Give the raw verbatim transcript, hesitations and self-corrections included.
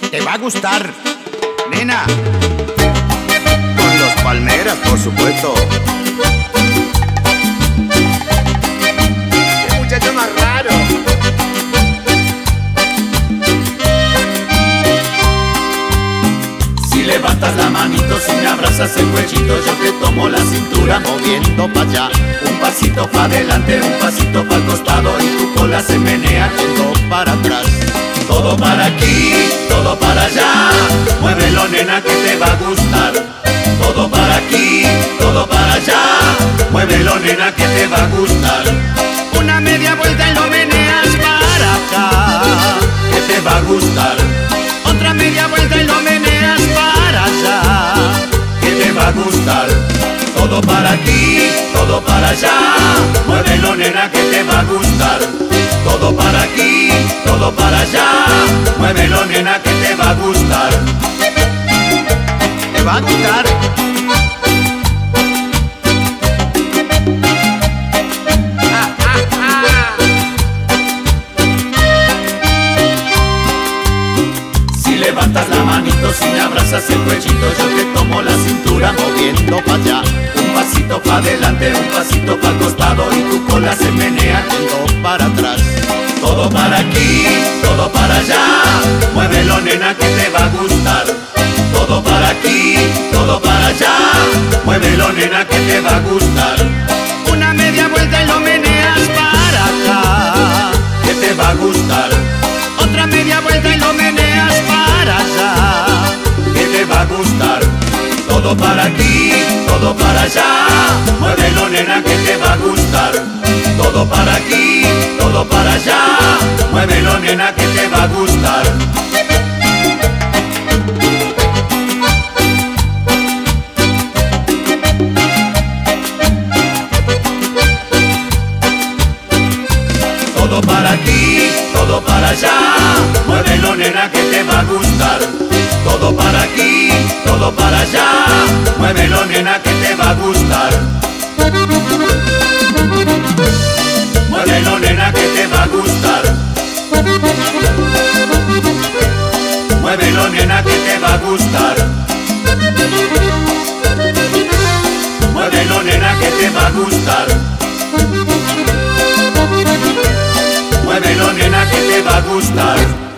Te va a gustar, nena. Con los Palmeras, por supuesto. ¡Qué muchacho más raro! Si levantas la manito, si me abrazas el cuellito, yo te tomo la cintura Moviendo pa' allá, un pasito pa' adelante, un pasito pa' al costado y tu cola se menea. yendo para atrás. Todo para aquí, todo para allá, muévelo nena que te va a gustar. Todo para aquí, todo para allá, muévelo nena que te va a gustar. Una media vuelta y lo meneas para acá, Que te va a gustar, otra media vuelta y lo meneas para allá. que te va a gustar. Todo para aquí, todo para allá, muévelo nena que te va a gustar. Todo para aquí, todo para allá, muévelo nena que te va a gustar. Te va a gustar. Ah, ah, ah. Si levantas la manito, si me abrazas el cuellito, yo te tomo la cintura Moviendo pa' allá, un pasito pa' adelante, un pasito pa' al costado y tu cola se menea. yendo para atrás. Todo para aquí, todo para allá, muévelo nena que te va a gustar. Todo para aquí, todo para allá, muévelo nena que te va a gustar. Una media vuelta y lo meneas para acá, Que te va a gustar, otra media vuelta y lo meneas para allá. que te va a gustar. Todo para aquí, todo para allá, muévelo nena que te va a gustar. Todo para aquí, todo para allá, muévelo nena que te va a gustar. Todo para aquí, todo para allá, muévelo nena que te va a gustar. Todo para aquí, todo para allá, muévelo nena que te va a gustar. Muévelo nena que te va a gustar. Muévelo nena que te va a gustar. Muévelo nena que te va a gustar. Muévelo nena que te va a gustar.